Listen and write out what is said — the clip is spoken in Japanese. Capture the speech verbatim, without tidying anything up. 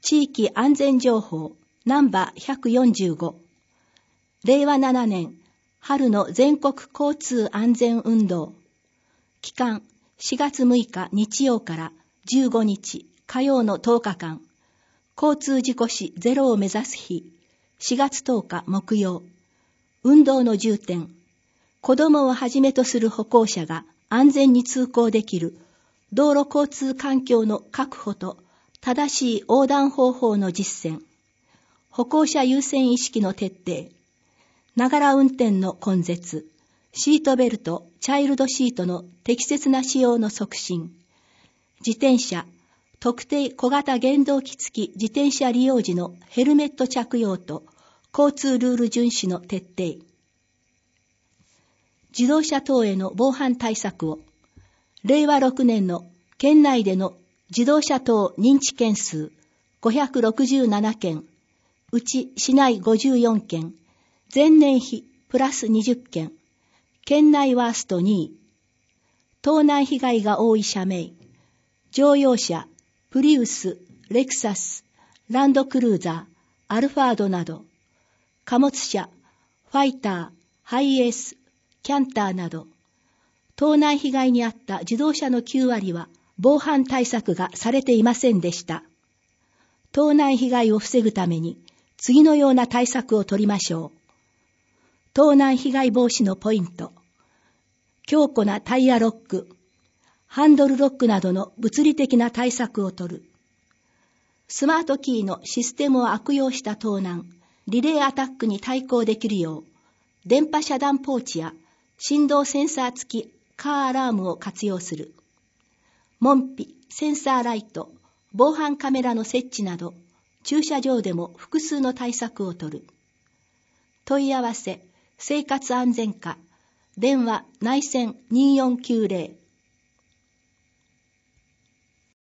地域安全情報ナンバーひゃくよんじゅうご、れいわななねん春の全国交通安全運動、期間しがつむいか日曜からじゅうごにち火曜のとおかかん、交通事故死ゼロを目指す日しがつとおか木曜、運動の重点、子どもをはじめとする歩行者が安全に通行できる道路交通環境の確保と正しい横断方法の実践、歩行者優先意識の徹底、ながら運転の根絶、シートベルト、チャイルドシートの適切な使用の促進、自転車、特定小型原動機付き自転車利用時のヘルメット着用と交通ルール遵守の徹底、自動車等への防犯対策を、れいわろくねんの県内での自動車等認知件数ごひゃくろくじゅうななけん、うち市内ごじゅうよんけん、前年比プラスにじゅっけん、県内ワーストにい、盗難被害が多い社名、乗用車、プリウス、レクサス、ランドクルーザー、アルファードなど、貨物車、ファイター、ハイエース、キャンターなど、盗難被害に遭った自動車のきゅうわりは防犯対策がされていませんでした。盗難被害を防ぐために次のような対策を取りましょう。盗難被害防止のポイント。強固なタイヤロック、ハンドルロックなどの物理的な対策を取る。スマートキーのシステムを悪用した盗難、リレーアタックに対抗できるよう、電波遮断ポーチや振動センサー付きカーアラームを活用する。門扉、センサーライト、防犯カメラの設置など、駐車場でも複数の対策を取る。問い合わせ、生活安全課、電話内線にーよんきゅうぜろ